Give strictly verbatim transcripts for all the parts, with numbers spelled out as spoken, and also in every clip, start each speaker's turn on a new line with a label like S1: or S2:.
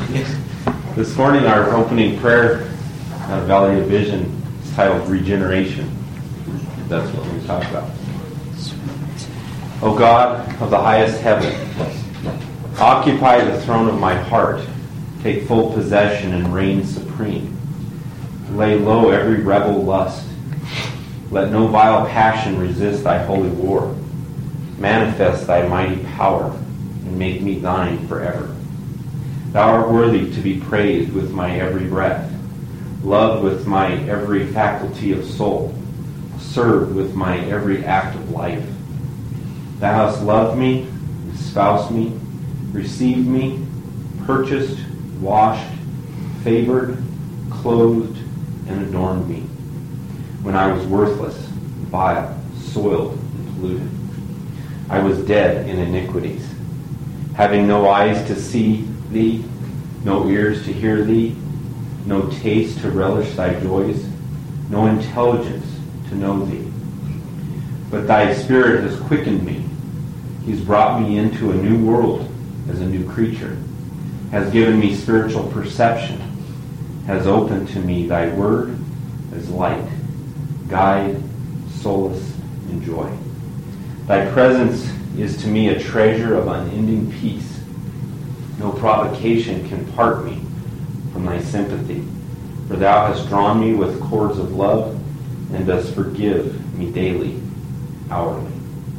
S1: This morning our opening prayer out of Valley of Vision is titled Regeneration. That's what we talk about. O God of the highest heaven, occupy the throne of my heart. Take full possession and reign supreme. Lay low every rebel lust. Let no vile passion resist thy holy war. Manifest thy mighty power and make me thine forever. Thou art worthy to be praised with my every breath, loved with my every faculty of soul, served with my every act of life. Thou hast loved me, espoused me, received me, purchased, washed, favored, clothed, and adorned me, when I was worthless, vile, soiled, and polluted. I was dead in iniquities, having no eyes to see thee, no ears to hear thee, no taste to relish thy joys, no intelligence to know thee. But thy Spirit has quickened me. He's brought me into a new world as a new creature, has given me spiritual perception, has opened to me thy word as light, guide, solace, and joy. Thy presence is to me a treasure of unending peace. No provocation can part me from thy sympathy, for thou hast drawn me with cords of love and dost forgive me daily, hourly.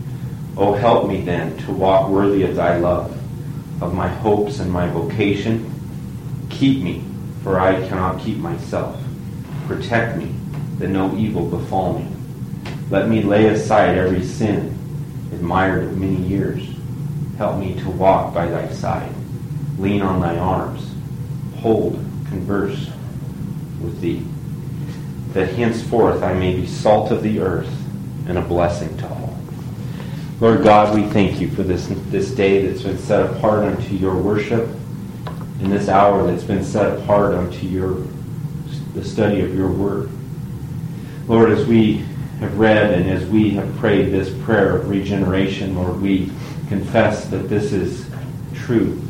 S1: O help me then to walk worthy of thy love, of my hopes and my vocation. Keep me, for I cannot keep myself. Protect me, that no evil befall me. Let me lay aside every sin, admired of many years. Help me to walk by thy side, lean on thy arms, hold, converse with thee, that henceforth I may be salt of the earth and a blessing to all. Lord God, we thank you for this, this day that's been set apart unto your worship, and this hour that's been set apart unto your the study of your word. Lord, as we have read and as we have prayed this prayer of regeneration, Lord, we confess that this is true.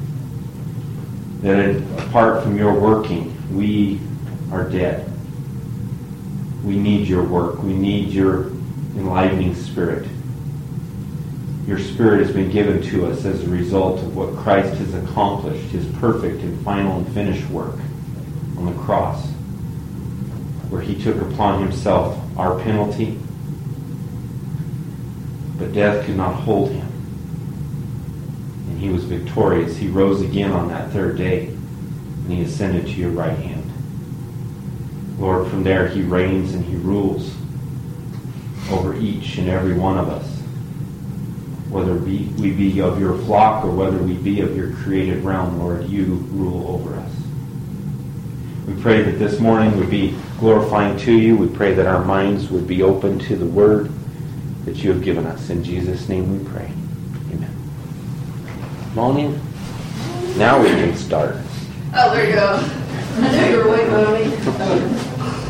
S1: That apart from your working, we are dead. We need your work. We need your enlivening spirit. Your spirit has been given to us as a result of what Christ has accomplished, his perfect and final and finished work on the cross, where he took upon himself our penalty, but death could not hold him. And he was victorious. He rose again on that third day, and he ascended to your right hand. Lord, from there he reigns and he rules over each and every one of us, whether we be of your flock or whether we be of your created realm. Lord, you rule over us. We pray that this morning would be glorifying to you. We pray that our minds would be open to the word that you have given us. In Jesus' name we pray. Amen. Moaning. Now we can start.
S2: Oh, there you go. I knew you were waiting on me.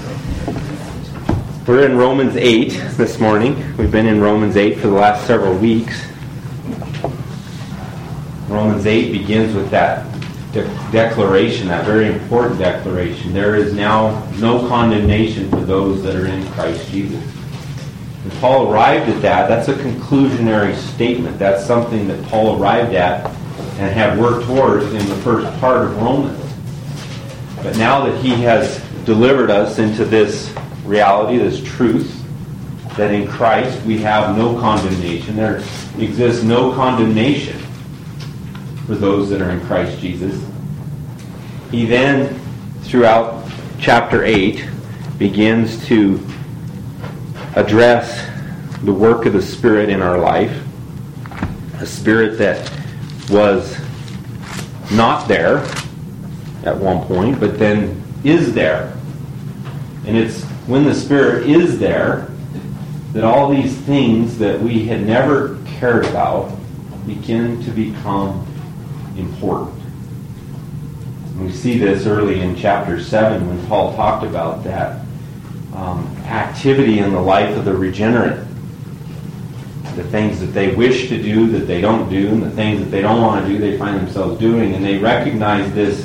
S1: We're in Romans eight this morning. We've been in Romans eight for the last several weeks. Romans eight begins with that de- declaration, that very important declaration. There is now no condemnation for those that are in Christ Jesus. And Paul arrived at that. That's a conclusionary statement. That's something that Paul arrived at and had worked towards in the first part of Romans. But now that he has delivered us into this reality, this truth, that in Christ we have no condemnation. There exists no condemnation for those that are in Christ Jesus. He then, throughout chapter eight, begins to address the work of the Spirit in our life. A Spirit that was not there at one point, but then is there. And it's when the Spirit is there that all these things that we had never cared about begin to become important. And we see this early in chapter seven when Paul talked about that um, activity in the life of the regenerate. the things that they wish to do that they don't do, and the things that they don't want to do they find themselves doing, and they recognize this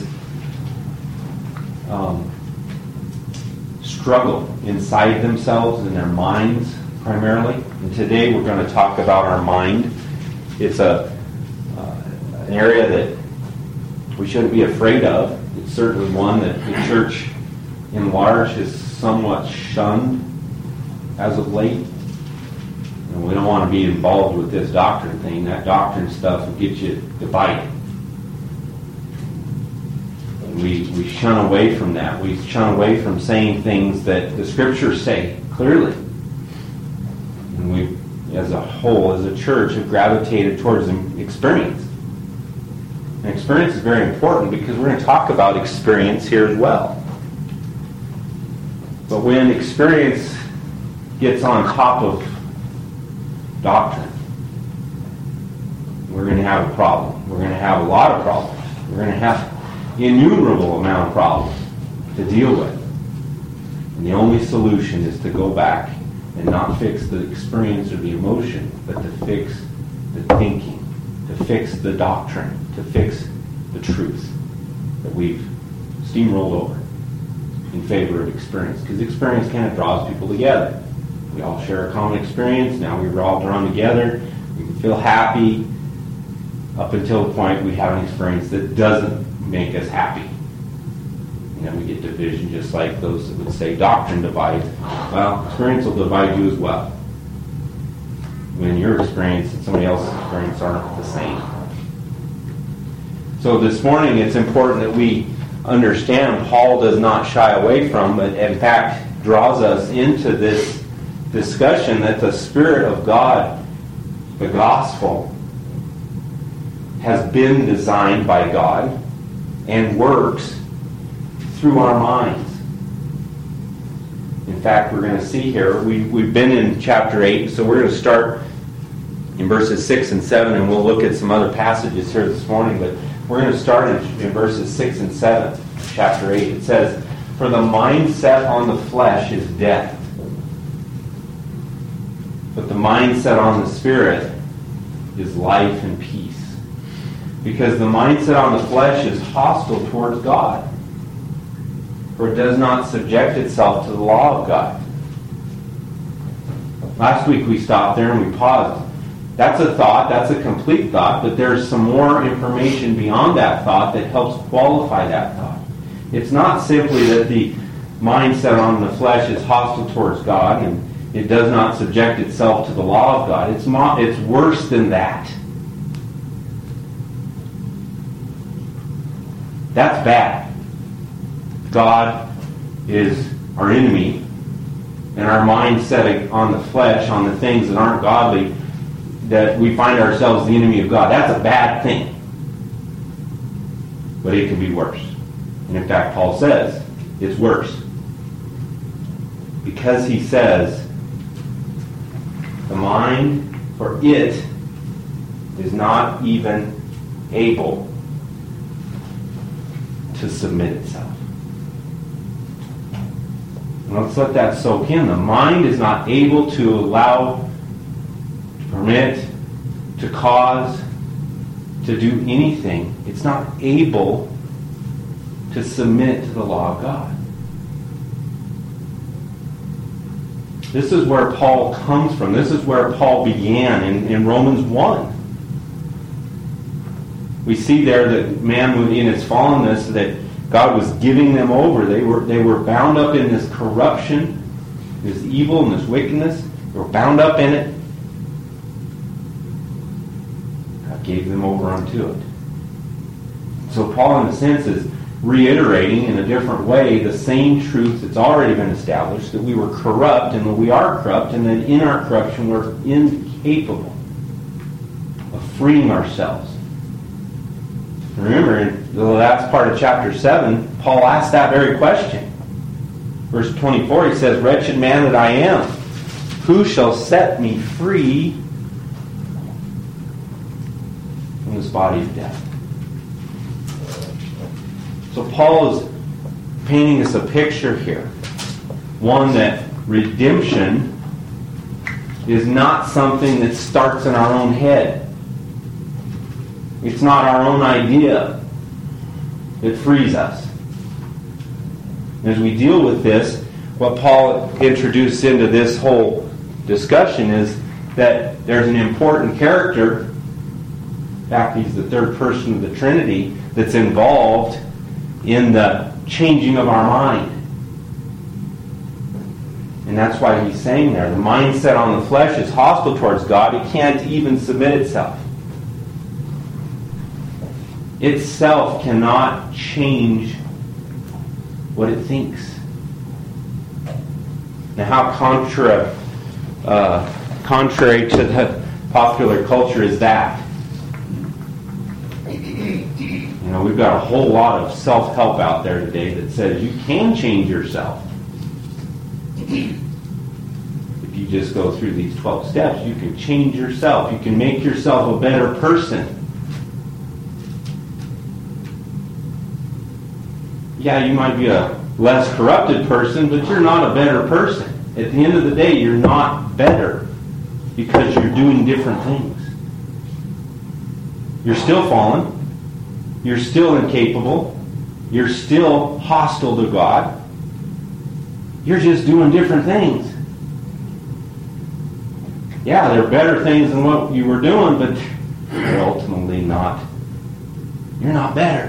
S1: um, struggle inside themselves, in their minds primarily. And today we're going to talk about our mind. It's a uh, an area that we shouldn't be afraid of. It's certainly one that the church in large has somewhat shunned as of late. And we don't want to be involved with this doctrine thing. That doctrine stuff will get you divided. And we, we shun away from that. We shun away from saying things that the Scriptures say clearly. And we, as a whole, as a church, have gravitated towards experience. And experience is very important because we're going to talk about experience here as well. But when experience gets on top of doctrine, we're going to have a problem. We're going to have a lot of problems. We're going to have an innumerable amount of problems to deal with. And the only solution is to go back and not fix the experience or the emotion, but to fix the thinking, to fix the doctrine, to fix the truth that we've steamrolled over in favor of experience. Because experience kind of draws people together. We all share a common experience. Now we're all drawn together. We can feel happy up until the point we have an experience that doesn't make us happy. And then we get division, just like those that would say doctrine divides. Well, experience will divide you as well. When your experience and somebody else's experience aren't the same. So this morning it's important that we understand Paul does not shy away from, but in fact draws us into this discussion that the Spirit of God, the gospel, has been designed by God and works through our minds. In fact, we're going to see here, we, we've been in chapter eight, so we're going to start in verses six and seven, and we'll look at some other passages here this morning, but we're going to start in, in verses six and seven, chapter eight. It says, "For the mind set on the flesh is death, but the mind set on the Spirit is life and peace. Because the mind set on the flesh is hostile towards God, for it does not subject itself to the law of God." Last week we stopped there and we paused. That's a thought, that's a complete thought, but there's some more information beyond that thought that helps qualify that thought. It's not simply that the mind set on the flesh is hostile towards God and it does not subject itself to the law of God. It's mo- it's worse than that. That's bad. God is our enemy, and our mind set on the flesh, on the things that aren't godly, that we find ourselves the enemy of God. That's a bad thing. But it can be worse. And in fact, Paul says it's worse. Because he says, the mind, for it is not even able to submit itself. And let's let that soak in. The mind is not able to allow, to permit, to cause, to do anything. It's not able to submit to the law of God. This is where Paul comes from. This is where Paul began in, in Romans one. We see there that man in his fallenness, that God was giving them over. They were they were bound up in this corruption, this evil and this wickedness. They were bound up in it. God gave them over unto it. So Paul, in a sense, is reiterating in a different way the same truth that's already been established, that we were corrupt and that we are corrupt, and that in our corruption we're incapable of freeing ourselves. Remember, in the last part of chapter seven, Paul asked that very question. Verse twenty-four, he says, "Wretched man that I am, who shall set me free from this body of death?" So Paul is painting us a picture here. One that redemption is not something that starts in our own head. It's not our own idea. It frees us. As we deal with this, what Paul introduced into this whole discussion is that there's an important character, in fact, he's the third person of the Trinity, that's involved in the changing of our mind. And that's why he's saying there, the mindset on the flesh is hostile towards God. It can't even submit itself. Itself cannot change what it thinks. Now, how contra, uh, contrary to the popular culture is that? You know, we've got a whole lot of self-help out there today that says you can change yourself. If you just go through these twelve steps, you can change yourself. You can make yourself a better person. Yeah, you might be a less corrupted person, but you're not a better person. At the end of the day, you're not better because you're doing different things. You're still fallen. You're still incapable. You're still hostile to God. You're just doing different things. Yeah, they're better things than what you were doing, but they're ultimately not. You're not better.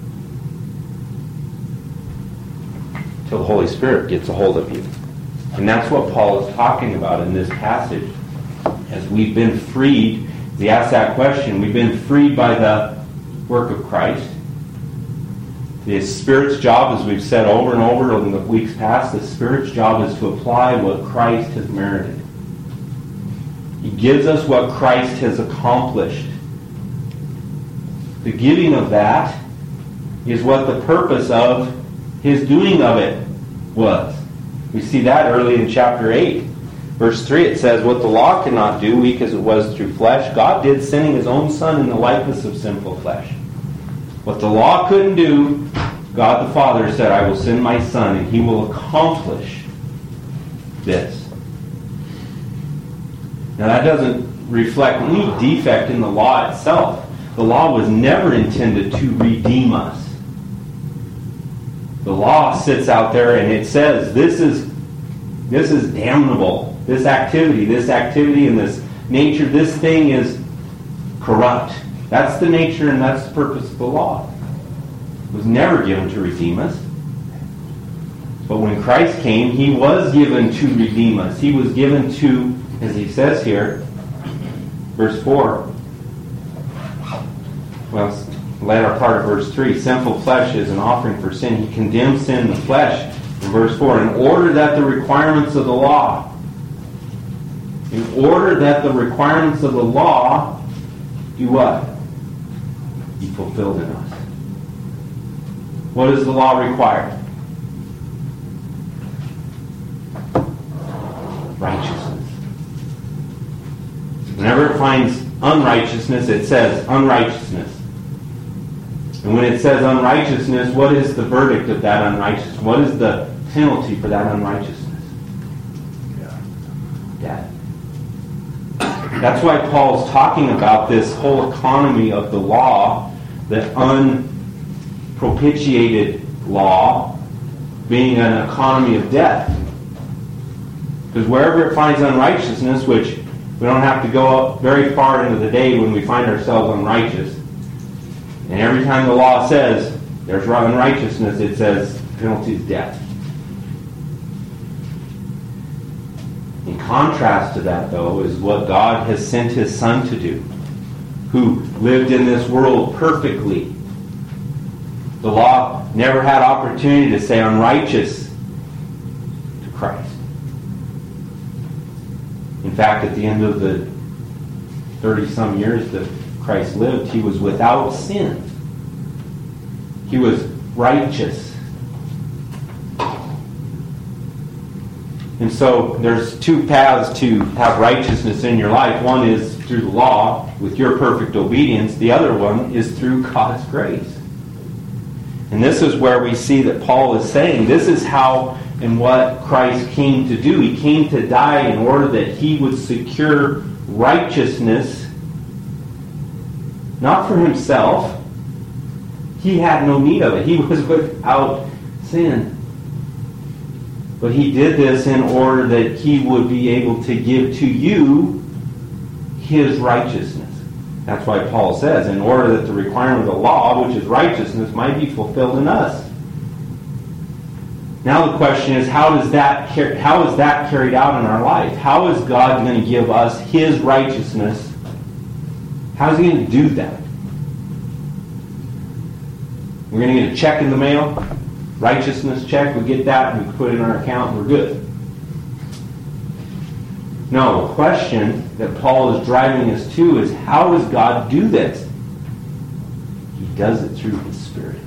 S1: Till the Holy Spirit gets a hold of you. And that's what Paul is talking about in this passage. As we've been freed, he asked that question, we've been freed by the work of Christ. The Spirit's job, as we've said over and over in the weeks past, the Spirit's job is to apply what Christ has merited. He gives us what Christ has accomplished. The giving of that is what the purpose of his doing of it was. We see that early in chapter eight. Verse three, it says, what the law cannot do, weak as it was through flesh, God did, sending his own Son in the likeness of sinful flesh. What the law couldn't do, God the Father said, I will send my Son, and he will accomplish this. Now that doesn't reflect any defect in the law itself. The law was never intended to redeem us. The law sits out there and it says, this is this is damnable. This activity, this activity and this nature, this thing is corrupt. That's the nature and that's the purpose of the law. It was never given to redeem us. But when Christ came, he was given to redeem us. He was given to, as he says here, verse four, well, latter part of verse three, sinful flesh is an offering for sin. He condemns sin in the flesh in verse four, in order that the requirements of the law, in order that the requirements of the law do what? Be fulfilled in us. What does the law require? Righteousness. Whenever it finds unrighteousness, it says unrighteousness. And when it says unrighteousness, what is the verdict of that unrighteousness? What is the penalty for that unrighteousness? Death. That's why Paul's talking about this whole economy of the law, the unpropitiated law, being an economy of death. Because wherever it finds unrighteousness, which we don't have to go very far into the day when we find ourselves unrighteous, and every time the law says there's unrighteousness, it says penalty is death. In contrast to that, though, is what God has sent his Son to do, who lived in this world perfectly. The law never had opportunity to say unrighteous to Christ. In fact, at the end of the thirty-some years that Christ lived, he was without sin. He was righteous. And so there's two paths to have righteousness in your life. One is through the law, with your perfect obedience. The other one is through God's grace. And this is where we see that Paul is saying, this is how and what Christ came to do. He came to die in order that he would secure righteousness, not for himself. He had no need of it. He was without sin. But he did this in order that he would be able to give to you his righteousness. That's why Paul says, in order that the requirement of the law, which is righteousness, might be fulfilled in us. Now the question is, how does that how is that carried out in our life? How is God going to give us his righteousness? How is he going to do that? We're going to get a check in the mail, righteousness check, we get that, and we put it in our account, and we're good. No, the question that Paul is driving us to is, how does God do this? He does it through his Spirit.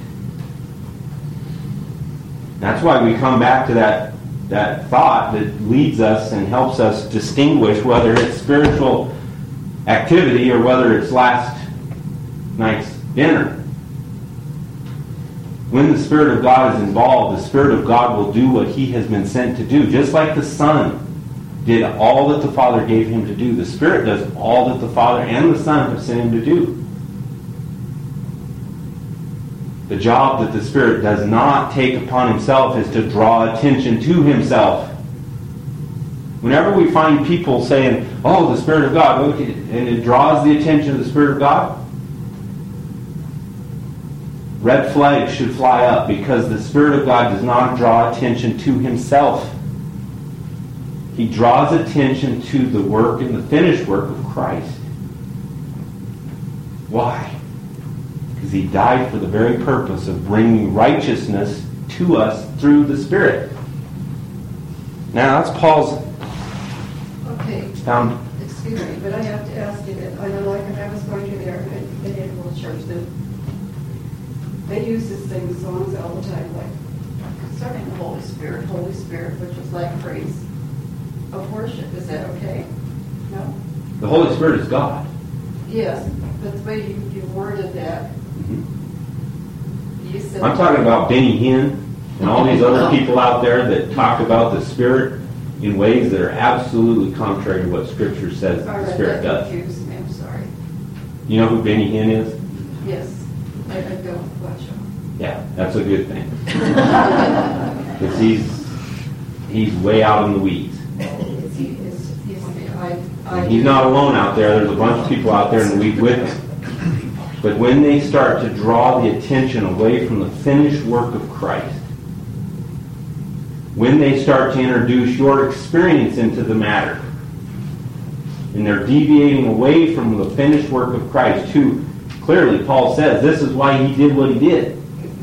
S1: That's why we come back to that, that thought that leads us and helps us distinguish whether it's spiritual activity or whether it's last night's dinner. When the Spirit of God is involved, the Spirit of God will do what he has been sent to do. Just like the Son did all that the Father gave him to do, the Spirit does all that the Father and the Son have sent him to do. The job that the Spirit does not take upon himself is to draw attention to himself. Whenever we find people saying, oh, the Spirit of God, look, and it draws the attention of the Spirit of God, red flags should fly up, because the Spirit of God does not draw attention to himself. He draws attention to the work and the finished work of Christ. Why? Because he died for the very purpose of bringing righteousness to us through the Spirit. Now, that's Paul's
S2: Okay.
S1: found.
S2: Excuse me, but I have to ask you that. I know, like when I was going to their Indian church, that they use this thing, songs all the time, like concerning the Holy Spirit, Holy Spirit, which is like praise of worship. Is that okay? No?
S1: The Holy Spirit is God.
S2: Yes, but the way you, you worded that,
S1: Mm-hmm.
S2: you said...
S1: I'm talking about Benny Hinn and all these other people out there that talk about the Spirit in ways that are absolutely contrary to what Scripture says
S2: All
S1: the
S2: right,
S1: Spirit
S2: that
S1: does.
S2: confused me, I'm sorry.
S1: You know who Benny Hinn is?
S2: Yes, I, I don't watch him.
S1: Yeah, that's a good thing. Because he's, he's way out in the weeds.
S2: Is he, is, he's, I, I,
S1: And he's not alone out there. There's a bunch of people out there in the weeds with him. But when they start to draw the attention away from the finished work of Christ, when they start to introduce your experience into the matter, and they're deviating away from the finished work of Christ, too clearly Paul says this is why he did what he did.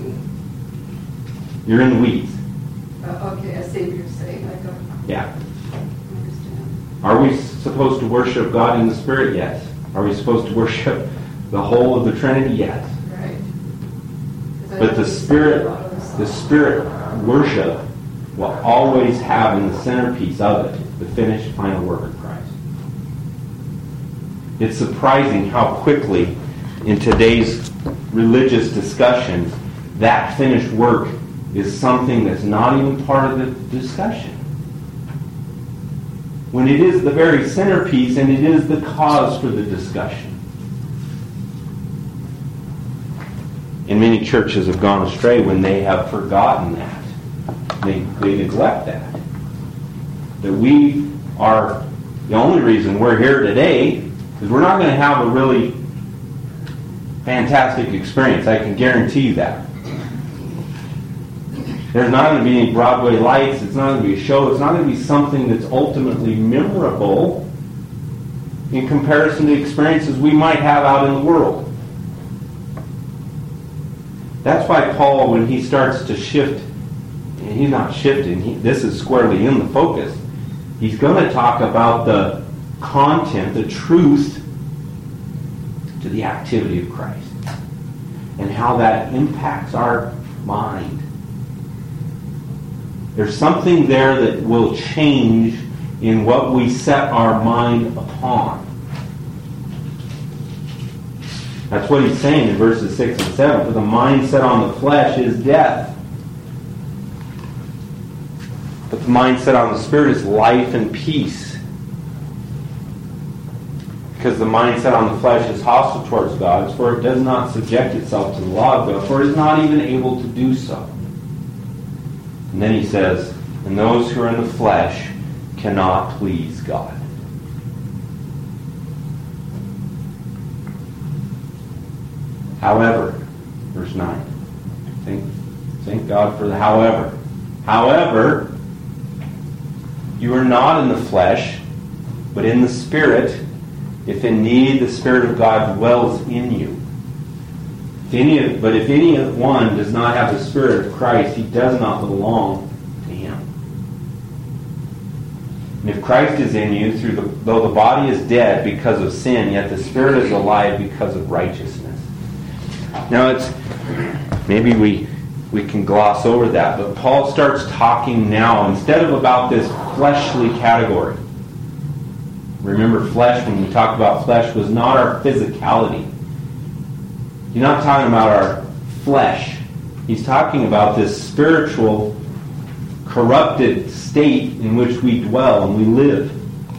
S1: You're in the weeds.
S2: Uh, okay, I see what you're saying. I don't
S1: Yeah.
S2: understand.
S1: Are we supposed to worship God in the Spirit? Yes. Are we supposed to worship the whole of the Trinity? Yes.
S2: Right. 'Cause I
S1: But the
S2: don't
S1: Spirit,
S2: understand a lot of this
S1: the
S2: stuff.
S1: Spirit worship will always have in the centerpiece of it the finished final work of Christ. It's surprising how quickly in today's religious discussion that finished work is something that's not even part of the discussion. When it is the very centerpiece and it is the cause for the discussion. And many churches have gone astray when they have forgotten that. They, they neglect that. That we are, the only reason we're here today is we're not going to have a really fantastic experience. I can guarantee you that. There's not going to be any Broadway lights. It's not going to be a show. It's not going to be something that's ultimately memorable in comparison to experiences we might have out in the world. That's why Paul, when he starts to shift, and he's not shifting, he, this is squarely in the focus, he's going to talk about the content, the truth to the activity of Christ and how that impacts our mind. There's something there that will change in what we set our mind upon. That's what he's saying in verses six and seven. For the mind set on the flesh is death. But the mindset on the Spirit is life and peace. Because the mindset on the flesh is hostile towards God, for it does not subject itself to the law of God, for it is not even able to do so. And then he says, and those who are in the flesh cannot please God. However, verse nine. Thank, thank God for the however. However, you are not in the flesh, but in the Spirit, if indeed the Spirit of God dwells in you. If any, but if any one does not have the Spirit of Christ, he does not belong to him. And if Christ is in you, through the, though the body is dead because of sin, yet the Spirit is alive because of righteousness. Now, it's maybe we we can gloss over that, but Paul starts talking now instead of about this fleshly category. Remember, flesh, when we talk about flesh, was not our physicality. He's not talking about our flesh. He's talking about this spiritual, corrupted state in which we dwell and we live.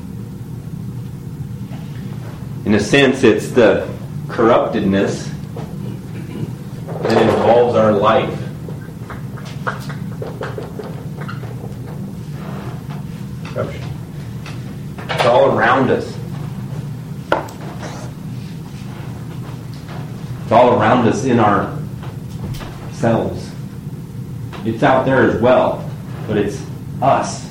S1: In a sense, it's the corruptedness that involves our life. Corruption. It's all around us. It's all around us in our selves. It's out there as well, but it's us.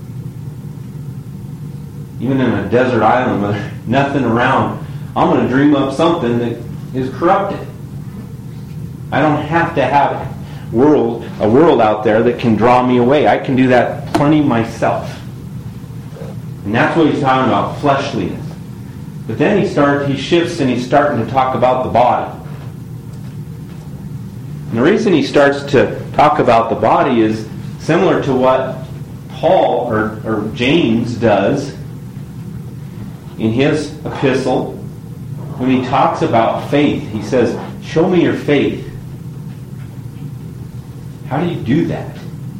S1: Even in a desert island where there's nothing around, I'm going to dream up something that is corrupted. I don't have to have a world, a world out there that can draw me away. I can do that plenty myself. And that's what he's talking about, fleshliness. But then he starts, he shifts and he's starting to talk about the body. And the reason he starts to talk about the body is similar to what Paul or, or James does in his epistle. When he talks about faith, he says, show me your faith. How do you do that?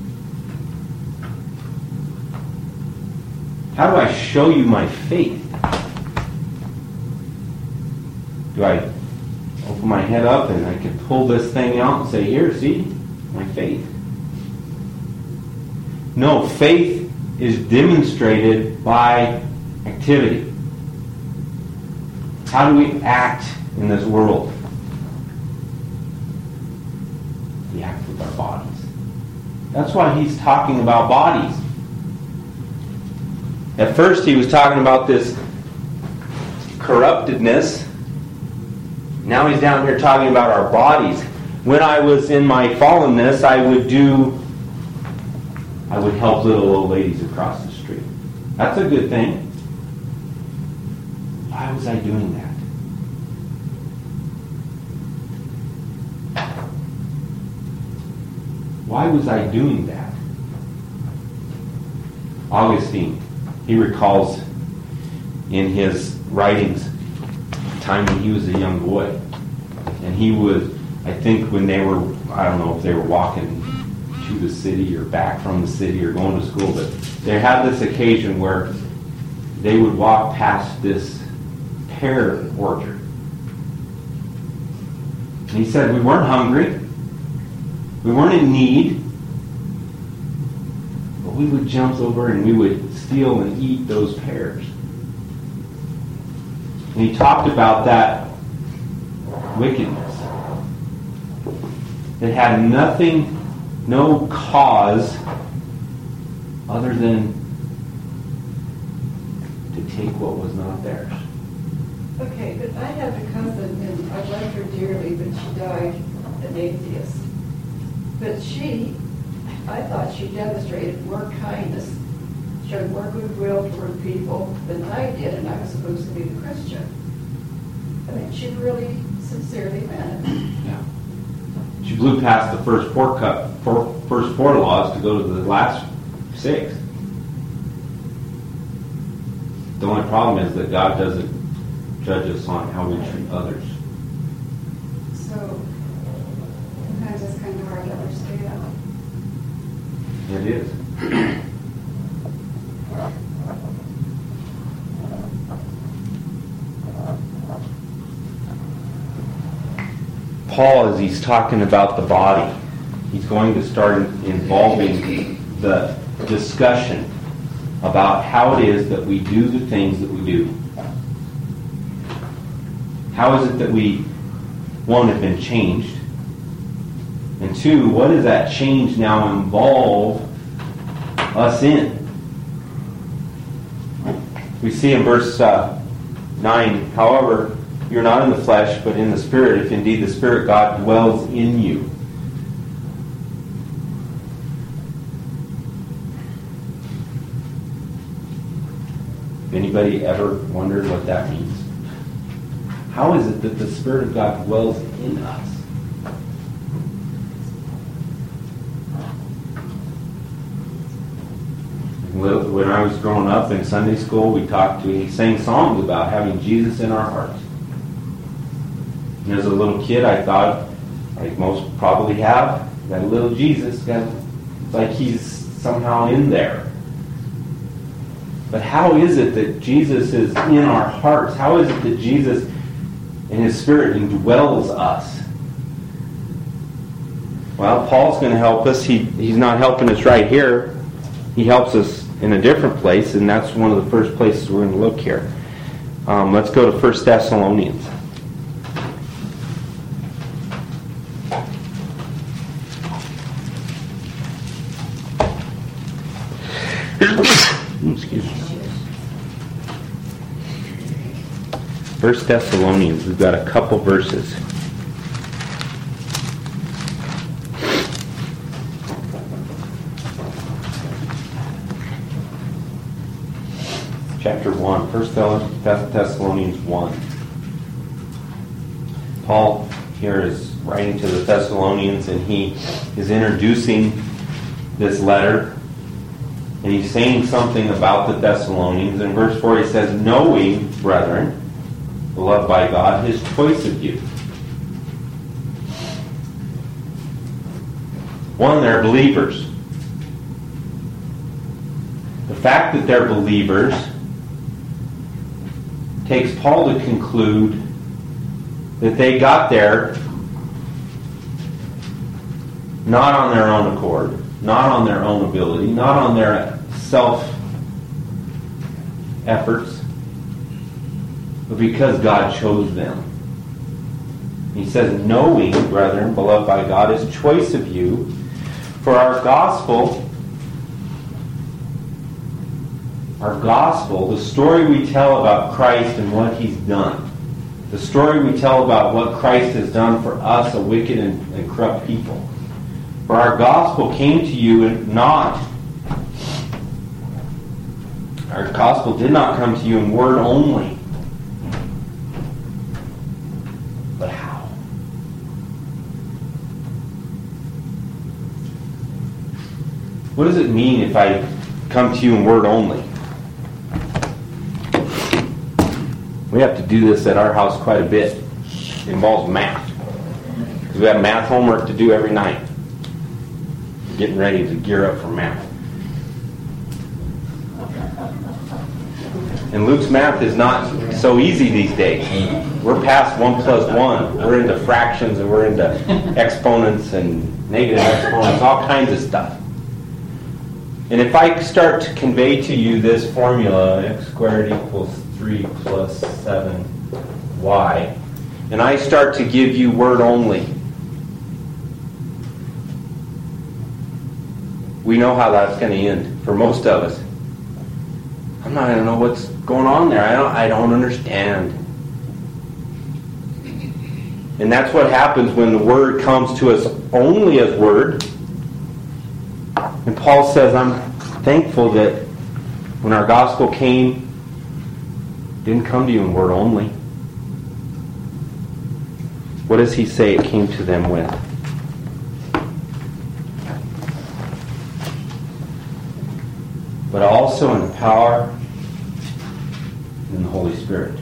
S1: How do I show you my faith? Do I open my head up and I can pull this thing out and say, here, see, my faith? No, faith is demonstrated by activity. How do we act in this world? We act with our bodies. That's why he's talking about bodies. At first he was talking about this corruptedness. Now he's down here talking about our bodies. When I was in my fallenness, I would do, I would help little old ladies across the street. That's a good thing. Why was I doing that? Why was I doing that? Augustine, he recalls in his writings a time when he was a young boy. And he would, I think when they were, I don't know if they were walking to the city or back from the city or going to school, but they had this occasion where they would walk past this pear orchard. And he said, we weren't hungry. We weren't in need. But we would jump over and we would steal and eat those pears. And he talked about that wickedness. It had nothing, no cause other than to take what was not theirs.
S2: Okay, but I have a cousin, and I love her dearly, but she died an atheist. But she, I thought she demonstrated more kindness, showed more goodwill toward people than I did, and I was supposed to be the Christian. I mean, she really sincerely meant it.
S1: Yeah. She blew past the first four cut, four, first four laws to go to the last six. The only problem is that God doesn't judge us on how we treat others.
S2: So, sometimes it's kind of hard to understand.
S1: It is. Paul, as he's talking about the body, he's going to start involving the discussion about how it is that we do the things that we do. How is it that we, one, have been changed? And two, what does that change now involve us in? We see in verse uh, nine, however, you're not in the flesh, but in the Spirit, if indeed the Spirit of God dwells in you. Anybody ever wondered what that means? How is it that the Spirit of God dwells in us? When I was growing up in Sunday school, we talked, we sang songs about having Jesus in our hearts. And as a little kid, I thought, like most probably have, that little Jesus, that, it's like he's somehow in there. But how is it that Jesus is in our hearts? How is it that Jesus and His Spirit indwells us? Well, Paul's going to help us. He, he's not helping us right here. He helps us in a different place, and that's one of the first places we're going to look here. Um, let's go to First Thessalonians. Excuse me. First Thessalonians, we've got a couple verses. Chapter one, First Thessalonians one. Paul here is writing to the Thessalonians, and he is introducing this letter. And he's saying something about the Thessalonians. In verse four he says, knowing, brethren, beloved by God, His choice of you. One, they're believers. The fact that they're believers takes Paul to conclude that they got there not on their own accord, not on their own ability, not on their self-efforts, but because God chose them. He says, knowing, brethren, beloved by God, His choice of you, for our gospel, our gospel, the story we tell about Christ and what He's done, the story we tell about what Christ has done for us, a wicked and, and corrupt people. For our gospel came to you not, our gospel did not come to you in word only, but how? What does it mean if I come to you in word only? We have to do this at our house quite a bit. It involves math. Because we have math homework to do every night. Getting ready to gear up for math. And Luke's math is not so easy these days. We're past one plus one. We're into fractions and we're into exponents and negative exponents, all kinds of stuff. And if I start to convey to you this formula, x squared equals three plus seven y, and I start to give you word only, we know how that's going to end for most of us. I'm not going to know what's going on there. I don't, I don't understand. And that's what happens when the Word comes to us only as Word. And Paul says, I'm thankful that when our gospel came, it didn't come to you in word only. What does he say it came to them with? But also in the power and the Holy Spirit.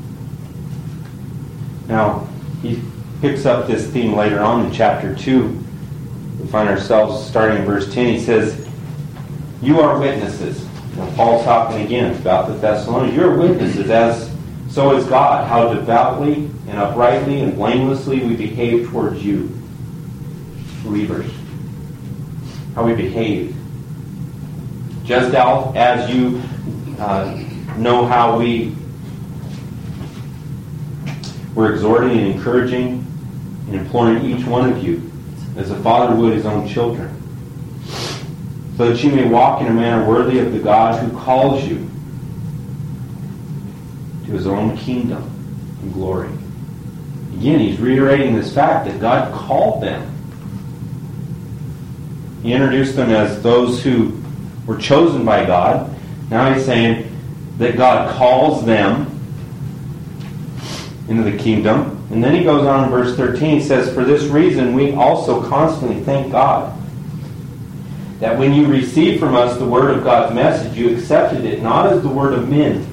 S1: Now, he picks up this theme later on in chapter two. We find ourselves starting in verse ten. He says, you are witnesses. Now, Paul's talking again about the Thessalonians. You are witnesses, as So is God, how devoutly and uprightly and blamelessly we behave towards you, believers. How we behave. Just as you uh, know how we were exhorting and encouraging and imploring each one of you as a father would his own children, so that you may walk in a manner worthy of the God who calls you to his own kingdom and glory. Again, he's reiterating this fact that God called them. He introduced them as those who were chosen by God. Now he's saying that God calls them into the kingdom. And then he goes on in verse thirteen. He says, for this reason we also constantly thank God that when you received from us the word of God's message, you accepted it not as the word of men,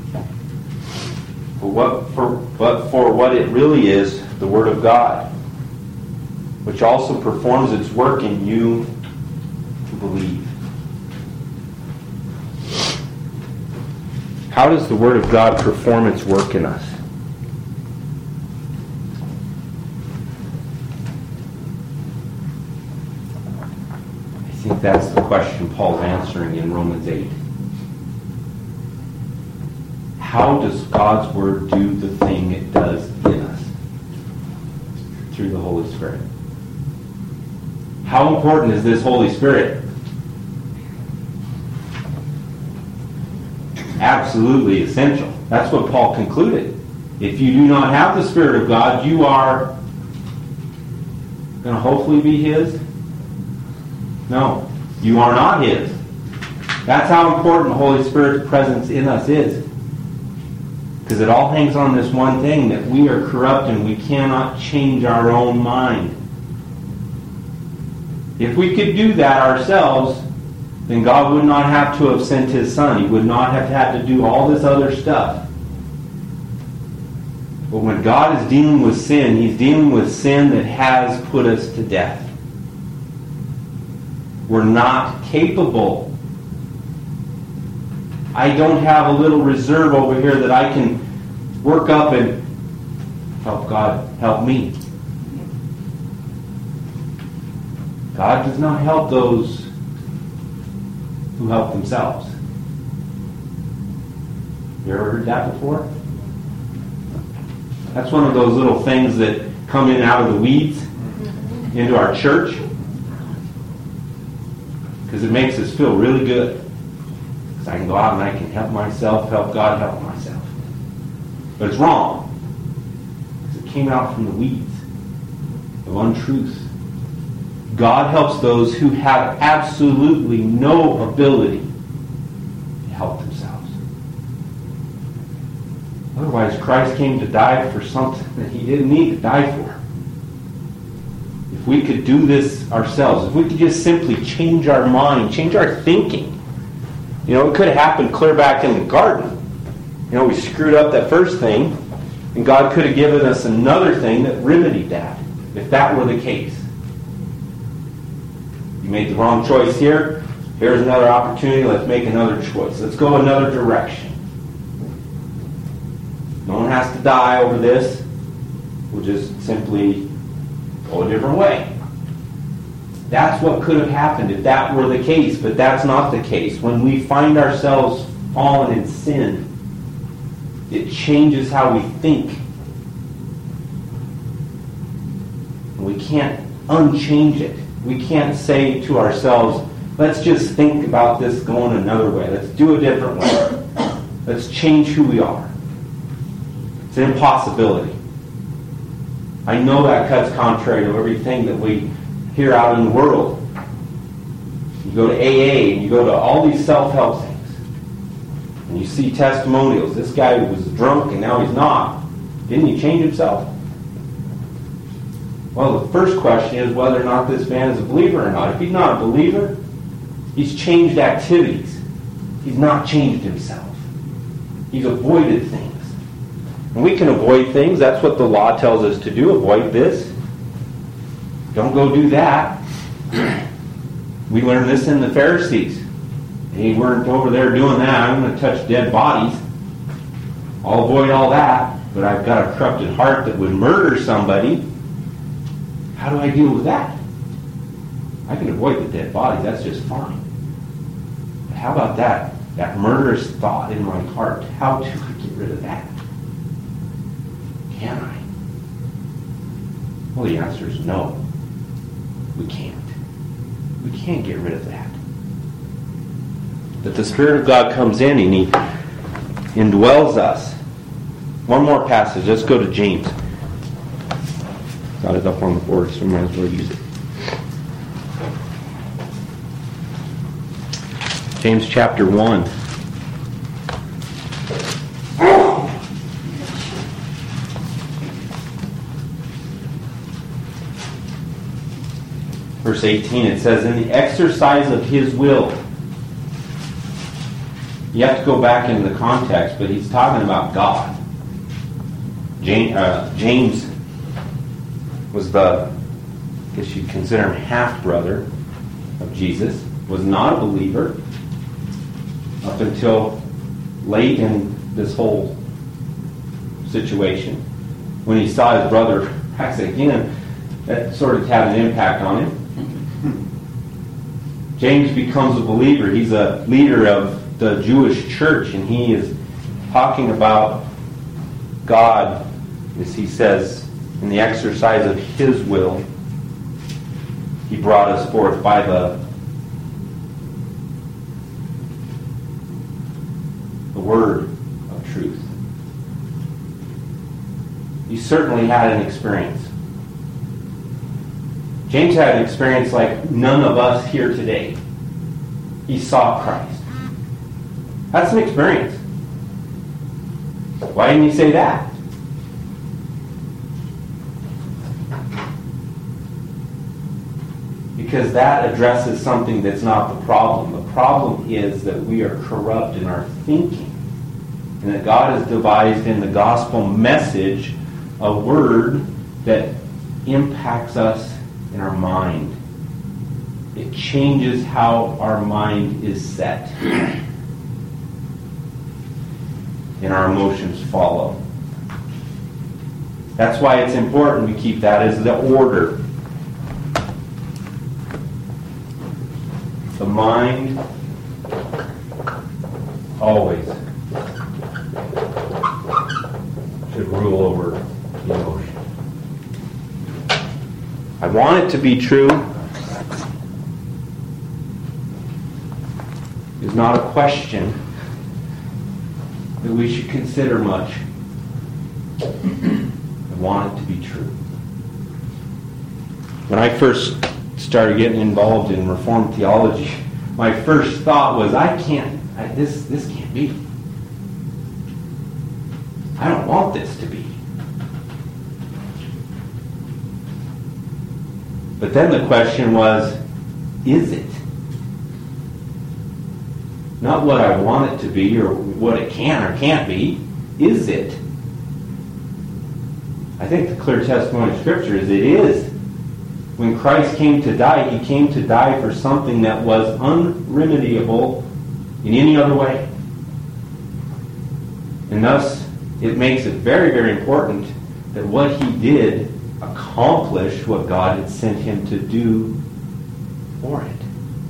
S1: but, what for, but for what it really is, the word of God, which also performs its work in you who believe. How does the word of God perform its work in us? I think that's the question Paul's answering in Romans eight. How does God's word do the thing it does in us? Through the Holy Spirit. How important is this Holy Spirit? Absolutely essential. That's what Paul concluded. If you do not have the Spirit of God, you are going to hopefully be His? No, you are not His. That's how important the Holy Spirit's presence in us is. Because it all hangs on this one thing, that we are corrupt and we cannot change our own mind. If we could do that ourselves, then God would not have to have sent His Son. He would not have had to do all this other stuff. But when God is dealing with sin, He's dealing with sin that has put us to death. We're not capable. I don't have a little reserve over here that I can work up and help God help me. God does not help those who help themselves. You ever heard that before? That's one of those little things that come in out of the weeds into our church, because it makes us feel really good. Because I can go out and I can help myself, help God help myself. But it's wrong. Because it came out from the weeds of untruth. God helps those who have absolutely no ability to help themselves. Otherwise, Christ came to die for something that He didn't need to die for. If we could do this ourselves, if we could just simply change our mind, change our thinking, you know, it could have happened clear back in the garden. You know, we screwed up that first thing, and God could have given us another thing that remedied that, if that were the case. You made the wrong choice here. Here's another opportunity. Let's make another choice. Let's go another direction. No one has to die over this. We'll just simply go a different way. That's what could have happened if that were the case, but that's not the case. When we find ourselves fallen in sin, it changes how we think. And we can't unchange it. We can't say to ourselves, let's just think about this going another way. Let's do a different way. Let's change who we are. It's an impossibility. I know that cuts contrary to everything that we hear out in the world. You go to A A and you go to all these self-help things. And you see testimonials. This guy was drunk and now he's not. Didn't he change himself? Well, the first question is whether or not this man is a believer or not. If he's not a believer, he's changed activities. He's not changed himself. He's avoided things. And we can avoid things. That's what the law tells us to do. Avoid this. Don't go do that. We learned this in the Pharisees. They weren't over there doing that. I'm going to touch dead bodies. I'll avoid all that, but I've got a corrupted heart that would murder somebody. How do I deal with that? I can avoid the dead body. That's just fine. But how about that? That murderous thought in my heart. How do I get rid of that? Can I? Well, the answer is no. We can't. We can't get rid of that. But the Spirit of God comes in and He indwells us. One more passage. Let's go to James. Got it up on the board, so we might as well use it. James chapter one. Verse eighteen, it says, in the exercise of His will. You have to go back into the context, but he's talking about God. James, uh, James was the, I guess you'd consider him half-brother of Jesus, was not a believer up until late in this whole situation. When he saw his brother rise again, that sort of had an impact on him. James becomes a believer. He's a leader of the Jewish church, and he is talking about God, as he says, in the exercise of His will. He brought us forth by the, the word of truth. He certainly had an experience. James had an experience like none of us here today. He saw Christ. That's an experience. Why didn't he say that? Because that addresses something that's not the problem. The problem is that we are corrupt in our thinking. And that God has devised in the gospel message a word that impacts us in our mind. It changes how our mind is set. And our emotions follow. That's why it's important we keep that as the order. The mind always should rule over emotion. I want it to be true. It's not a question that we should consider much. I want it to be true. When I first started getting involved in Reformed theology, my first thought was, I can't, I, this, this can't be. I don't want this to be. But then the question was, is it? Not what I want it to be or what it can or can't be. Is it? I think the clear testimony of Scripture is it is. When Christ came to die, He came to die for something that was unremediable in any other way. And thus, it makes it very, very important that what He did accomplish what God had sent Him to do for it.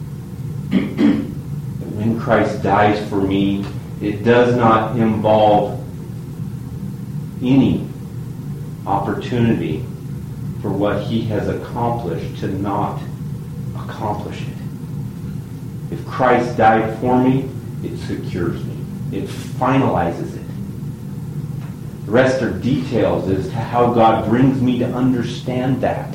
S1: That when Christ dies for me, it does not involve any opportunity for what He has accomplished to not accomplish it. If Christ died for me, it secures me. It finalizes it. The rest are details as to how God brings me to understand that.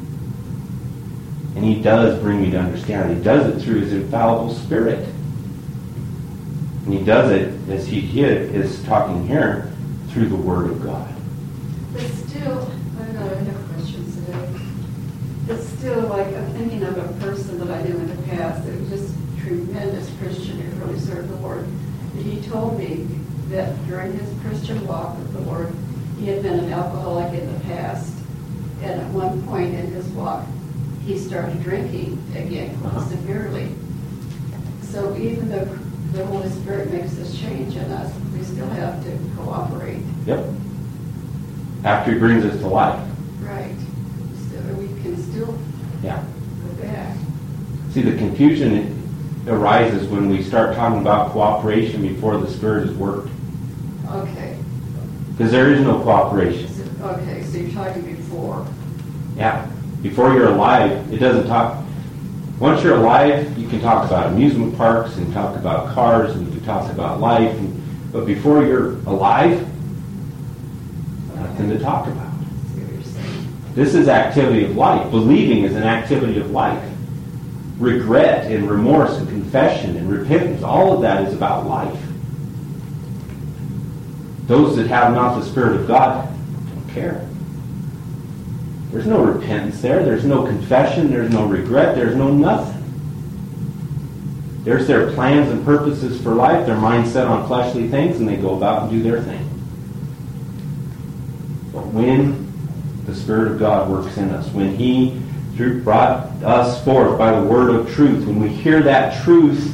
S1: And He does bring me to understand it. He does it through His infallible Spirit. And He does it, as He did, is talking here, through the Word of God.
S2: But still, I don't know, I have questions today. But still, like, I'm thinking of a person that I knew in the past that was just a tremendous Christian who really served the Lord. And he told me that during his Christian walk with the Lord, he had been an alcoholic in the past. And at one point in his walk, he started drinking again quite
S1: uh-huh.
S2: severely. So even though the Holy Spirit makes this change in us, we still have to cooperate.
S1: Yep. After He brings us to life.
S2: Right. So we can still
S1: Yeah.
S2: go back.
S1: See, the confusion arises when we start talking about cooperation before the Spirit has worked.
S2: Okay.
S1: Because there is no cooperation.
S2: So, okay, so you're talking before.
S1: Yeah. Before you're alive, it doesn't talk. Once you're alive, you can talk about amusement parks and talk about cars and you can talk about life. And, but before you're alive, nothing to talk about.
S2: Seriously.
S1: This is activity of life. Believing is an activity of life. Regret and remorse and confession and repentance, all of that is about life. Those that have not the Spirit of God don't care. There's no repentance there. There's no confession. There's no regret. There's no nothing. There's their plans and purposes for life. Their mind set on fleshly things, and they go about and do their thing. But when the Spirit of God works in us, when He through brought us forth by the word of truth, when we hear that truth,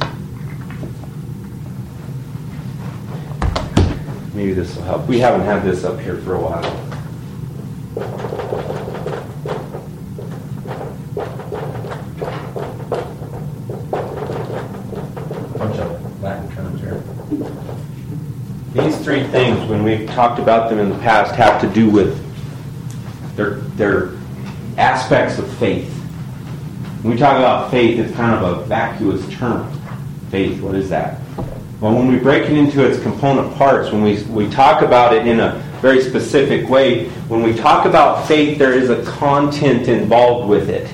S1: maybe this will help. We haven't had this up here for a while. Bunch of Latin terms here. These three things, when we've talked about them in the past, have to do with their their aspects of faith. When we talk about faith, it's kind of a vacuous term. Faith, what is that? Well, when we break it into its component parts, when we, we talk about it in a very specific way, when we talk about faith, there is a content involved with it.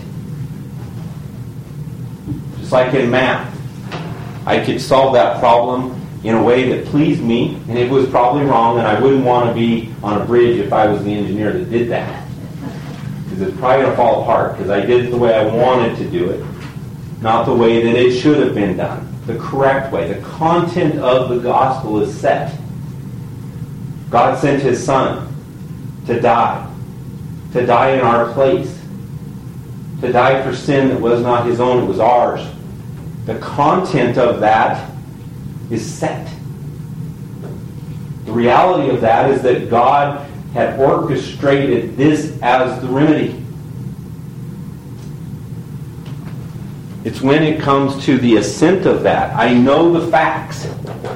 S1: Just like in math. I could solve that problem in a way that pleased me, and it was probably wrong, and I wouldn't want to be on a bridge if I was the engineer that did that. Because it's probably going to fall apart, because I did it the way I wanted to do it, not the way that it should have been done, the correct way. The content of the gospel is set. God sent His Son to die, to die in our place, to die for sin that was not His own, it was ours. The content of that is set. The reality of that is that God had orchestrated this as the remedy. It's when it comes to the assent of that. I know the facts.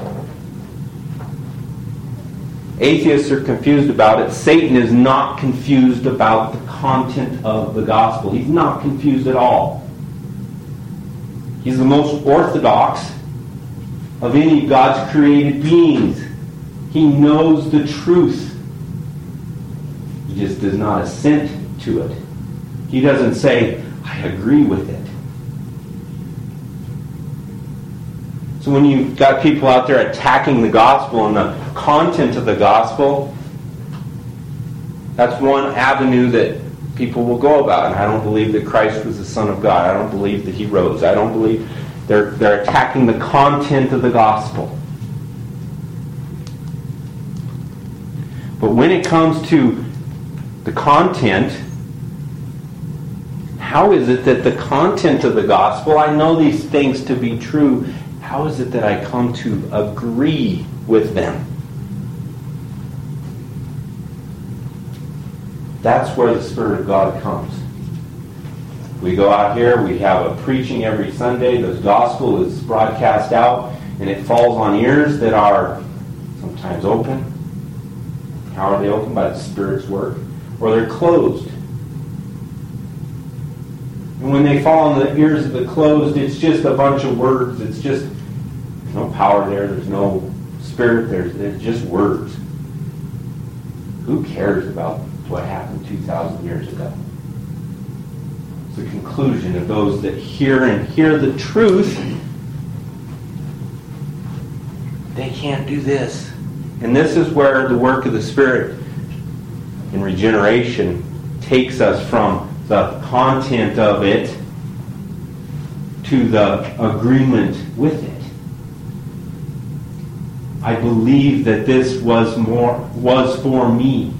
S1: Atheists are confused about it. Satan is not confused about the content of the gospel. He's not confused at all. He's the most orthodox of any of God's created beings. He knows the truth. He just does not assent to it. He doesn't say, I agree with it. So when you've got people out there attacking the gospel and the content of the gospel, that's one avenue that people will go about. And I don't believe that Christ was the Son of God. I don't believe that He rose. I don't believe they're, they're attacking the content of the gospel. But when it comes to the content, how is it that the content of the gospel, I know these things to be true, how is it that I come to agree with them? That's where the Spirit of God comes. We go out here, we have a preaching every Sunday, the gospel is broadcast out, and it falls on ears that are sometimes open. How are they open? By the Spirit's work. Or they're closed. And when they fall on the ears of the closed, it's just a bunch of words. It's just, there's no power there, there's no Spirit, there's, there's just words. Who cares about what happened two thousand years ago? It's the conclusion of those that hear and hear the truth. They can't do this. And this is where the work of the Spirit in regeneration takes us from the content of it to the agreement with it. I believe that this was more was for me.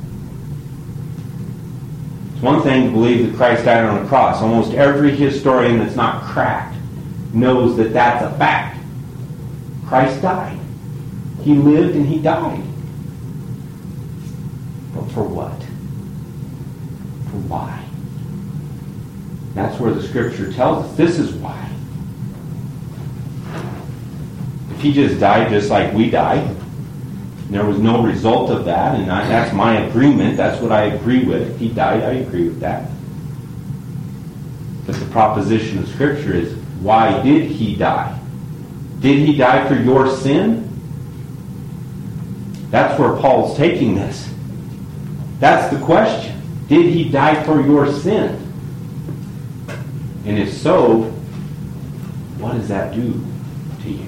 S1: It's one thing to believe that Christ died on the cross. Almost every historian that's not cracked knows that that's a fact. Christ died. He lived and he died. But for what? For why? That's where the Scripture tells us this is why. If he just died just like we died, and there was no result of that, and I, that's my agreement, that's what I agree with. If he died, I agree with that. But the proposition of Scripture is, why did he die? Did he die for your sin? That's where Paul's taking this. That's the question. Did he die for your sin? And if so, what does that do to you?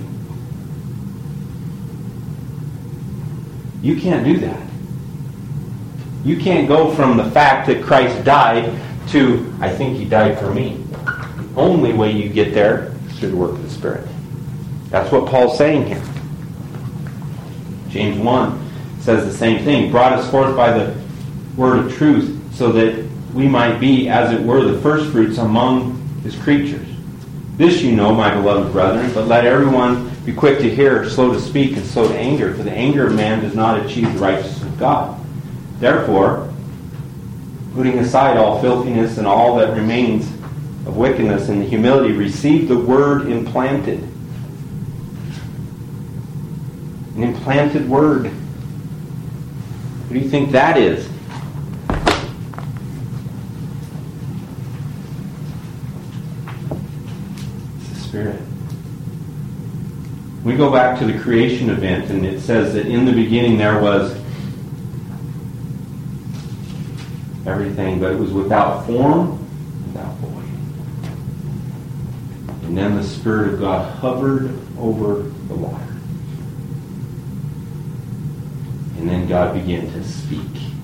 S1: You can't do that. You can't go from the fact that Christ died to, I think he died for me. The only way you get there is through the work of the Spirit. That's what Paul's saying here. James one says the same thing. Brought us forth by the word of truth, so that we might be, as it were, the first fruits among his creatures. This you know, my beloved brethren, but let everyone be quick to hear, slow to speak, and slow to anger, for the anger of man does not achieve the righteousness of God. Therefore, putting aside all filthiness and all that remains of wickedness and humility, receive the word implanted. An implanted word. What do you think that is? It's the Spirit. We go back to the creation event, and it says that in the beginning there was everything, but it was without form, without void. And then the Spirit of God hovered over the water. And then God began to speak.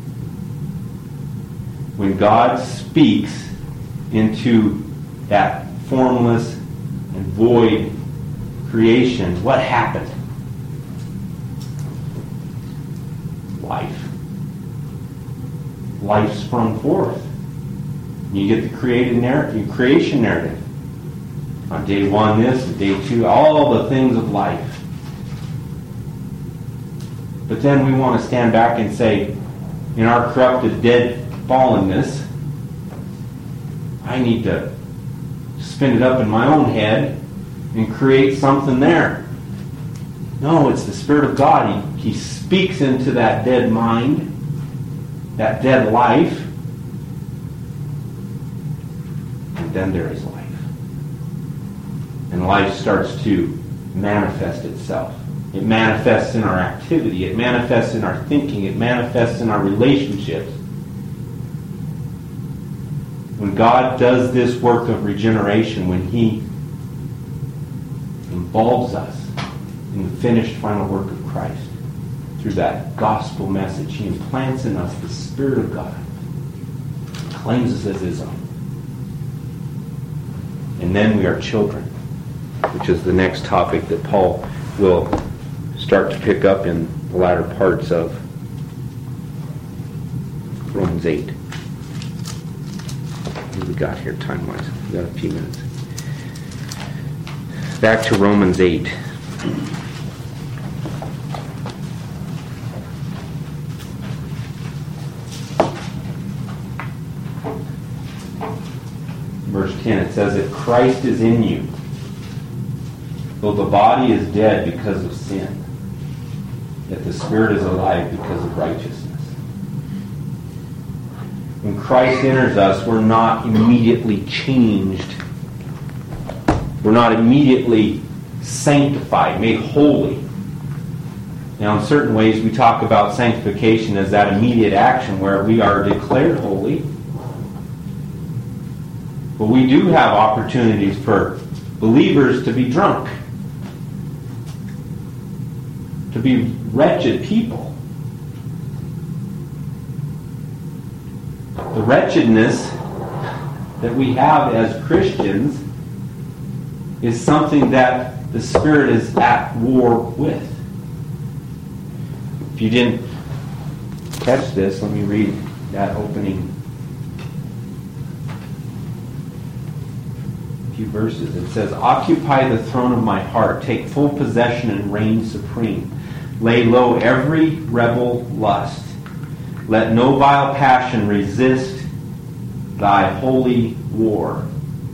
S1: When God speaks into that formless and void creation, what happened? Life. Life sprung forth. You get the created narrative, creation narrative. On day one this, and day two, all the things of life. But then we want to stand back and say, in our corrupted, dead fallenness, I need to spin it up in my own head and create something there. No, it's the Spirit of God. He, he speaks into that dead mind, that dead life, and then there is life. And life starts to manifest itself. It manifests in our activity. It manifests in our thinking. It manifests in our relationships. When God does this work of regeneration, when He involves us in the finished final work of Christ, through that gospel message, He implants in us the Spirit of God, claims us as His own. And then we are children, which is the next topic that Paul will start to pick up in the latter parts of Romans eight. What do we got here time-wise? We got a few minutes. Back to Romans eight. Verse ten, it says that Christ is in you, though the body is dead because of sin, yet the Spirit is alive because of righteousness. When Christ enters us, we're not immediately changed. We're not immediately sanctified, made holy. Now, in certain ways, we talk about sanctification as that immediate action where we are declared holy. But we do have opportunities for believers to be drunk, to be wretched people. The wretchedness that we have as Christians is something that the Spirit is at war with. If you didn't catch this, let me read that opening few verses. It says, "Occupy the throne of my heart. Take full possession and reign supreme. Lay low every rebel lust. Let no vile passion resist thy holy war."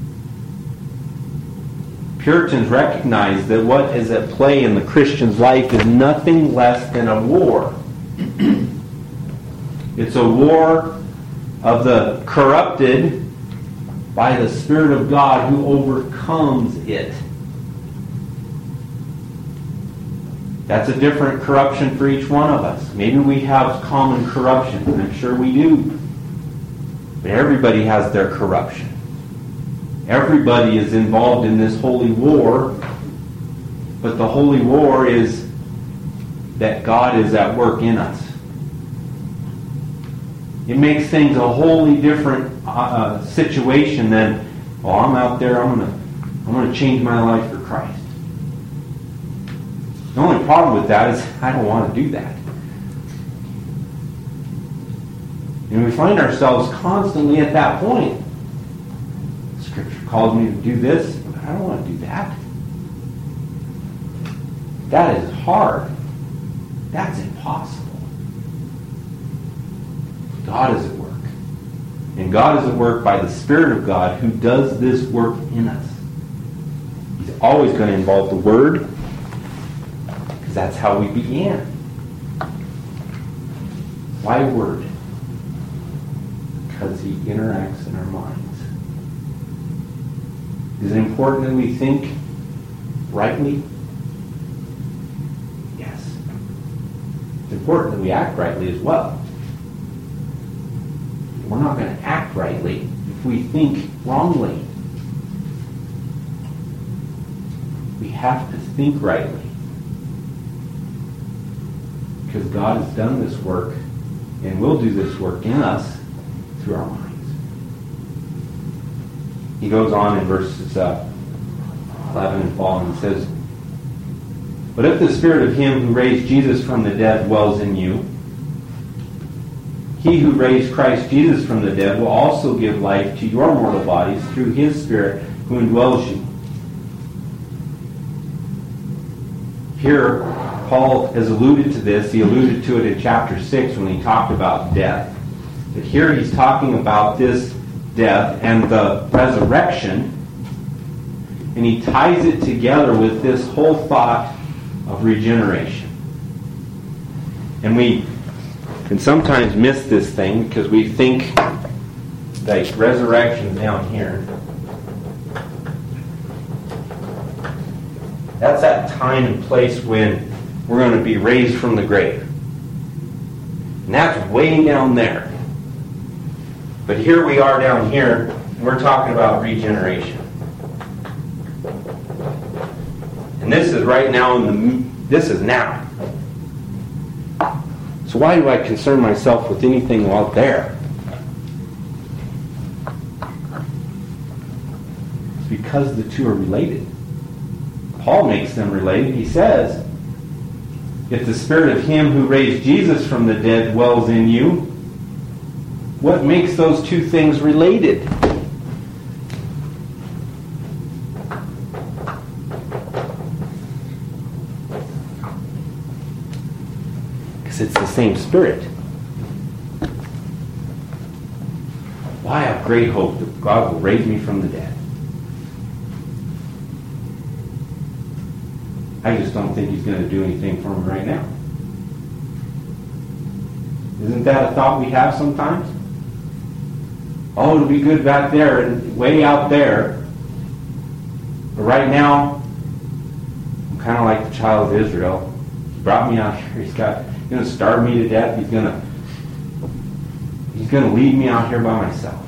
S1: Puritans recognize that what is at play in the Christian's life is nothing less than a war. It's a war of the corrupted by the Spirit of God who overcomes it. That's a different corruption for each one of us. Maybe we have common corruption, and I'm sure we do. But everybody has their corruption. Everybody is involved in this holy war, but the holy war is that God is at work in us. It makes things a wholly different uh, situation than, oh, I'm out there, I'm gonna, I'm gonna change my life for Christ. The only problem with that is I don't want to do that. And we find ourselves constantly at that point. Scripture calls me to do this, but I don't want to do that. That is hard. That's impossible. God is at work. And God is at work by the Spirit of God who does this work in us. He's always going to involve the Word, because that's how we began. Why Word? Because He interacts in our minds. Is it important that we think rightly? Yes. It's important that we act rightly as well. We're not going to act rightly if we think wrongly. We have to think rightly. Because God has done this work and will do this work in us through our minds. He goes on in verses uh, eleven and following and says, "But if the Spirit of Him who raised Jesus from the dead dwells in you, He who raised Christ Jesus from the dead will also give life to your mortal bodies through His Spirit who indwells you." Here, Paul has alluded to this. He alluded to it in chapter six when he talked about death. But here he's talking about this death and the resurrection, and he ties it together with this whole thought of regeneration. And we can sometimes miss this thing because we think like resurrection down here. That's that time and place when we're going to be raised from the grave. And that's way down there. But here we are down here, and we're talking about regeneration. And this is right now in the, this is now. So why do I concern myself with anything out there? It's because the two are related. Paul makes them related. He says, if the Spirit of Him who raised Jesus from the dead dwells in you, what makes those two things related? Because it's the same Spirit. Well, I have great hope that God will raise me from the dead. I just don't think He's going to do anything for me right now. Isn't that a thought we have sometimes? Oh, it'll be good back there and way out there. But right now, I'm kind of like the child of Israel. He brought me out here. He's got, he's going to starve me to death. He's going to, he's going to leave me out here by myself.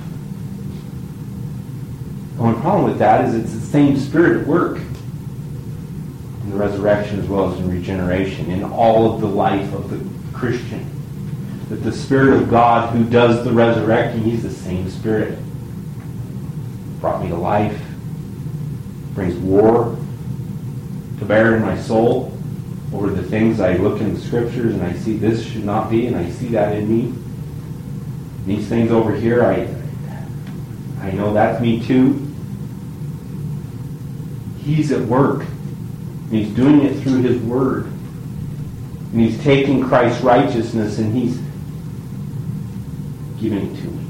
S1: The only problem with that is it's the same Spirit at work in the resurrection as well as in regeneration, in all of the life of the Christian. That the Spirit of God who does the resurrecting, He's the same Spirit. Brought me to life. Brings war to bear in my soul over the things I look in the Scriptures and I see this should not be, and I see that in me. These things over here, I I know that's me too. He's at work. And He's doing it through His Word. And He's taking Christ's righteousness and He's giving it to me.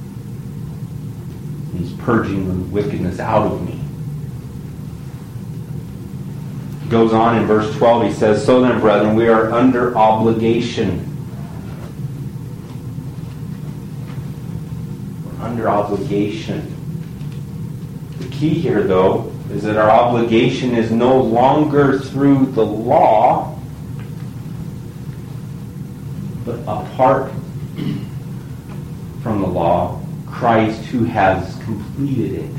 S1: And He's purging the wickedness out of me. He goes on in verse twelve, he says, "So then, brethren, we are under obligation." We're under obligation. The key here, though, is that our obligation is no longer through the law, but apart from the law, Christ who has completed it.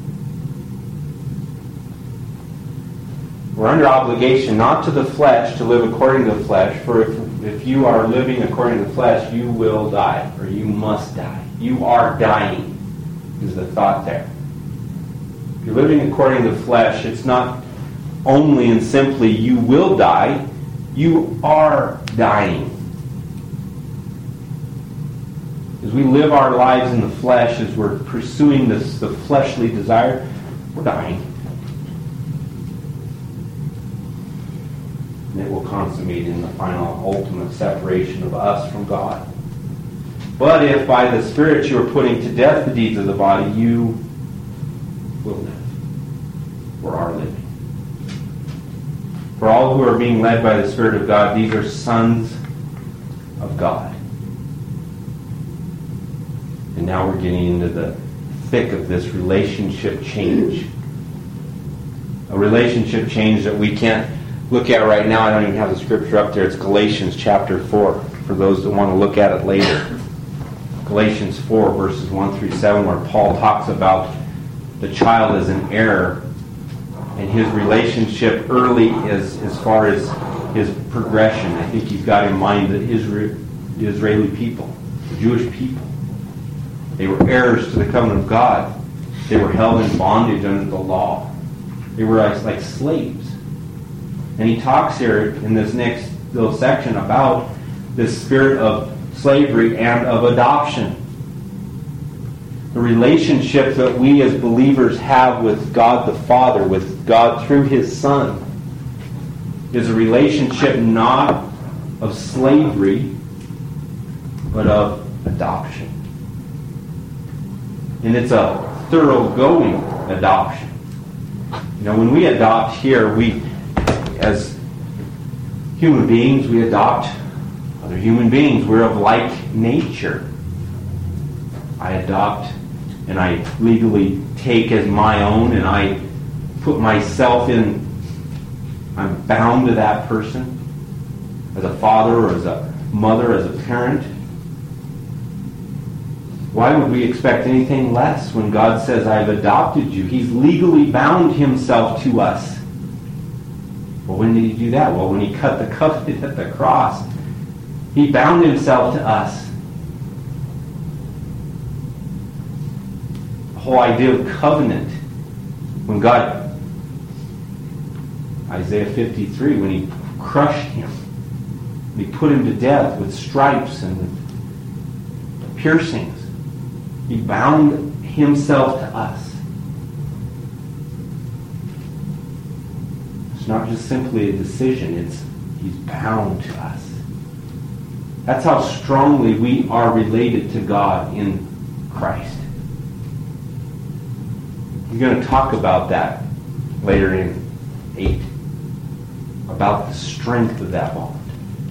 S1: We're under obligation not to the flesh to live according to the flesh, for if, if you are living according to the flesh, you will die, or you must die. You are dying, is the thought there. If you're living according to the flesh, it's not only and simply you will die, you are dying. As we live our lives in the flesh, as we're pursuing this, the fleshly desire, we're dying. And it will consummate in the final, ultimate separation of us from God. But if by the Spirit you are putting to death the deeds of the body, you will live, or are living. For all who are being led by the Spirit of God, these are sons of God. And now we're getting into the thick of this relationship change. A relationship change that we can't look at right now. I don't even have the scripture up there. It's Galatians chapter four, for those that want to look at it later. Galatians four, verses one through seven, where Paul talks about the child as an heir and his relationship early as, as far as his progression. I think he's got in mind the Israel, the Israeli people, the Jewish people. They were heirs to the covenant of God. They were held in bondage under the law. They were like, like slaves. And he talks here in this next little section about this spirit of slavery and of adoption. The relationship that we as believers have with God the Father, with God through His Son, is a relationship not of slavery, but of adoption. And it's a thoroughgoing adoption. You know, when we adopt here, we, as human beings, we adopt other human beings. We're of like nature. I adopt and I legally take as my own, and I put myself in, I'm bound to that person as a father or as a mother, as a parent. Why would we expect anything less when God says, I've adopted you? He's legally bound Himself to us. Well, when did He do that? Well, when He cut the covenant at the cross, He bound Himself to us. The whole idea of covenant, when God, Isaiah fifty-three, when He crushed Him, when He put Him to death with stripes and with piercings, He bound Himself to us. It's not just simply a decision, it's He's bound to us. That's how strongly we are related to God in Christ. We're going to talk about that later in eight, about the strength of that bond.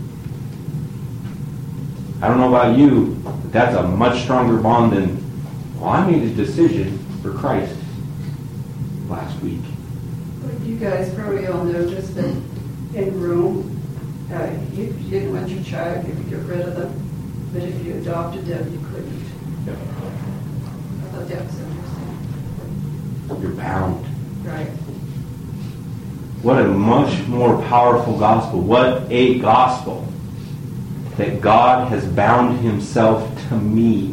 S1: I don't know about you, but that's a much stronger bond than, well, I made a decision for Christ last week.
S2: But you guys probably all noticed that in Rome, uh, you, you didn't want your child, you could get rid of them, but if you adopted them, you couldn't.
S1: Yep.
S2: I thought that was interesting.
S1: You're bound.
S2: Right.
S1: What a much more powerful gospel. What a gospel. That God has bound Himself to me.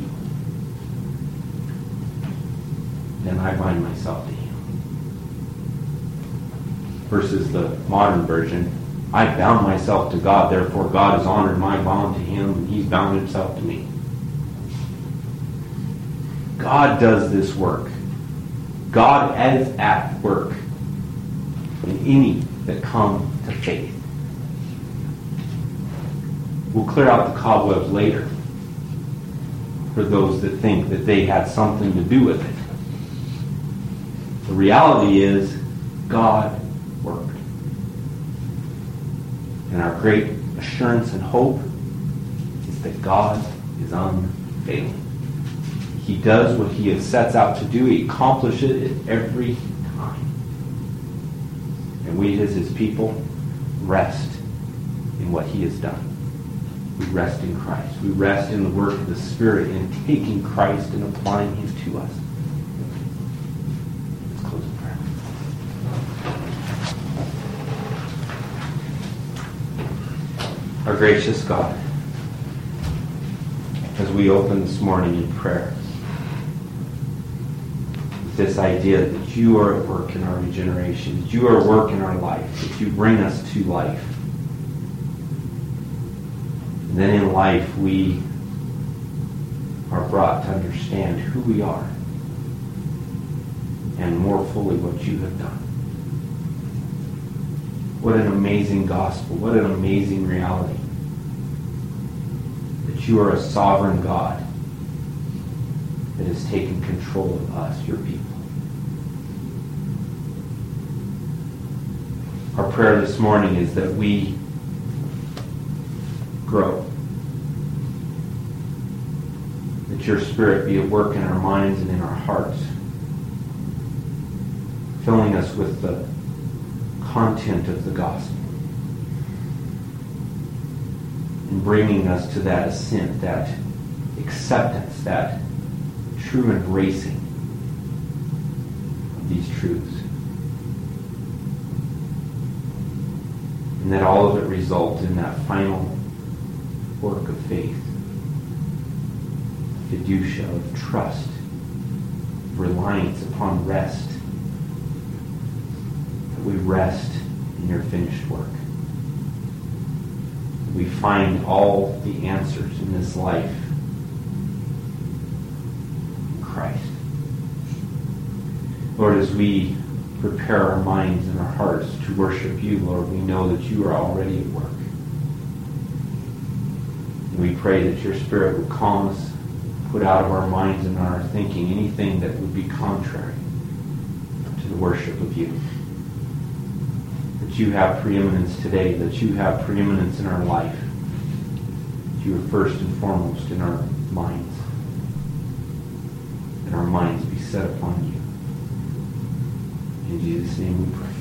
S1: Then I bind myself to Him. Versus the modern version, I bound myself to God, therefore God has honored my bond to Him, and He's bound Himself to me. God does this work. God is at work. any that come to faith. We'll clear out the cobwebs later for those that think that they had something to do with it. The reality is, God worked. And our great assurance and hope is that God is unfailing. He does what he sets out to do. He accomplishes it every time. And we as his people rest in what he has done. We rest in Christ. We rest in the work of the Spirit in taking Christ and applying him to us. Let's close in prayer. Our gracious God, as we open this morning in prayer, with this idea that you are at work in our regeneration, that you are at work in our life, that you bring us to life. And then in life we are brought to understand who we are and more fully what you have done. What an amazing gospel. What an amazing reality. That you are a sovereign God that has taken control of us, your people. Our prayer this morning is that we grow. That your Spirit be at work in our minds and in our hearts, filling us with the content of the gospel and bringing us to that assent, that acceptance, that true embracing of these truths. And that all of it results in that final work of faith, fiducia, of trust, reliance upon rest. That we rest in your finished work. That we find all the answers in this life in Christ. Lord, as we prepare our minds and our hearts to worship you, Lord, we know that you are already at work. And we pray that your Spirit would calm us, put out of our minds and our thinking anything that would be contrary to the worship of you. That you have preeminence today, that you have preeminence in our life. That you are first and foremost in our minds. And our minds be set upon you. In Jesus' name we pray.